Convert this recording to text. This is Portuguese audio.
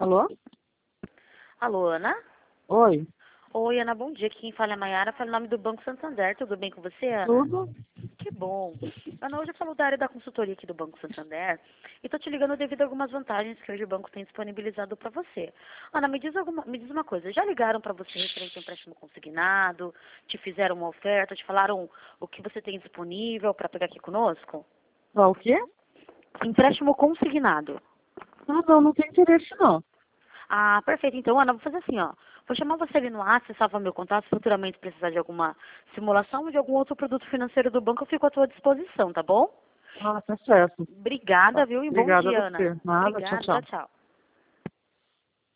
Alô? Alô, Ana? Oi, Oi, Ana, bom dia. Aqui quem fala é a Mayara, fala em nome do Banco Santander. Tudo bem com você, Ana? tudo? Que bom. Ana, hoje eu falo da área da consultoria aqui do Banco Santander e tô te ligando devido a algumas vantagens que hoje o banco tem disponibilizado para você. Ana, me diz uma coisa. Já ligaram para você referente ao empréstimo consignado? Te fizeram uma oferta? Te falaram o que você tem disponível para pegar aqui conosco? O quê? Empréstimo consignado. Não tem interesse não. Ah, perfeito. Então, Ana, vou fazer assim, ó. Vou chamar você ali no WhatsApp, você salva meu contato. Se futuramente precisar de alguma simulação ou de algum outro produto financeiro do banco, eu fico à tua disposição, tá bom? Ah, tá certo. Obrigada, Tá. viu? E bom Obrigada a dia, Ana. você. Nada, tchau, Obrigada. Tchau, tchau. tchau.